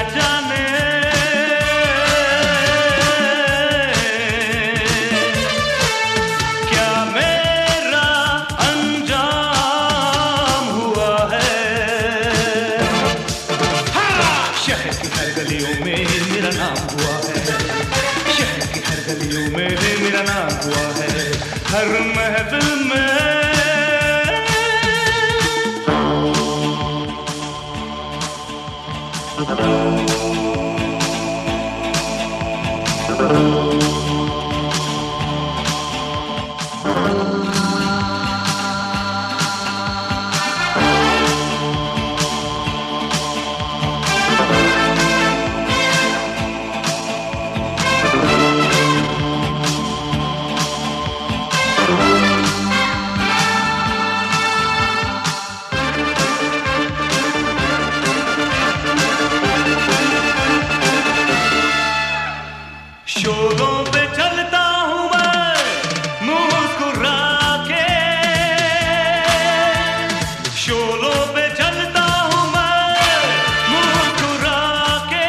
जाने क्या मेरा अंजाम हुआ है। शहर की हर गलियों में मेरा नाम हुआ है, शहर की हर गलियों में मेरा नाम हुआ है, हर महफिल में। शोरों पे चलता हूँ मैं मुस्कुरा के, शोरों पे चलता हूँ मैं मुस्कुरा के,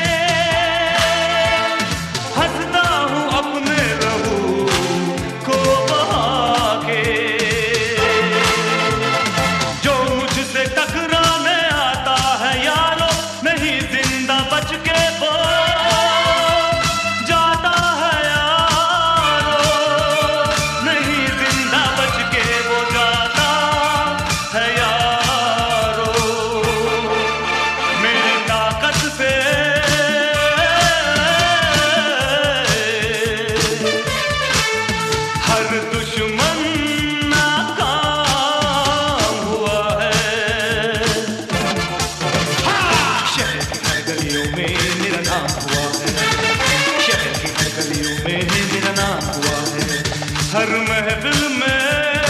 हंसता हूँ अपने रहू को बहा के। जो मुझसे टकराने आता है यारो नहीं जिंदा बच के वो हर महफिल में।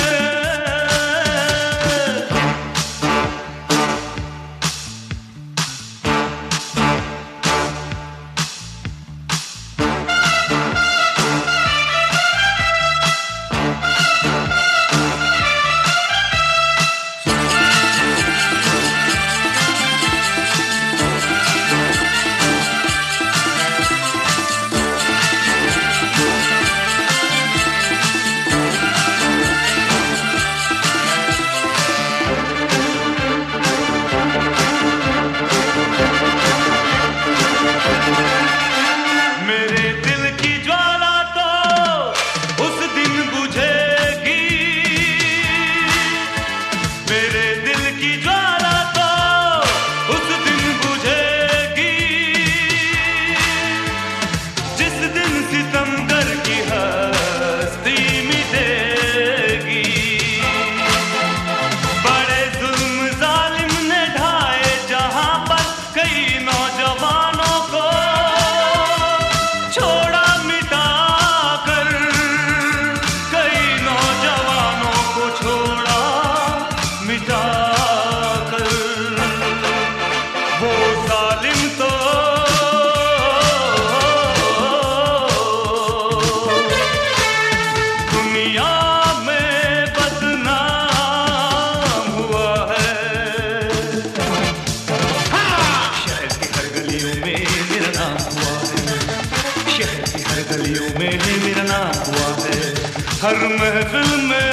गलियों में मेरा नाम हुआ है, हर महफिल में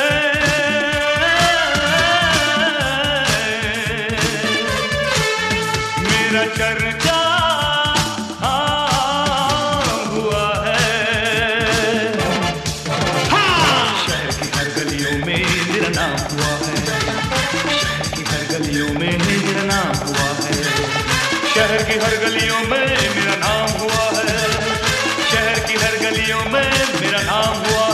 मेरा चर्चा हुआ है। शहर की हर गलियों में मेरा नाम हुआ है, शहर की हर गलियों में मेरा नाम हुआ है, शहर की हर गलियों में मेरा नाम हुआ है, शहर की हर गलियों में मेरा नाम हुआ।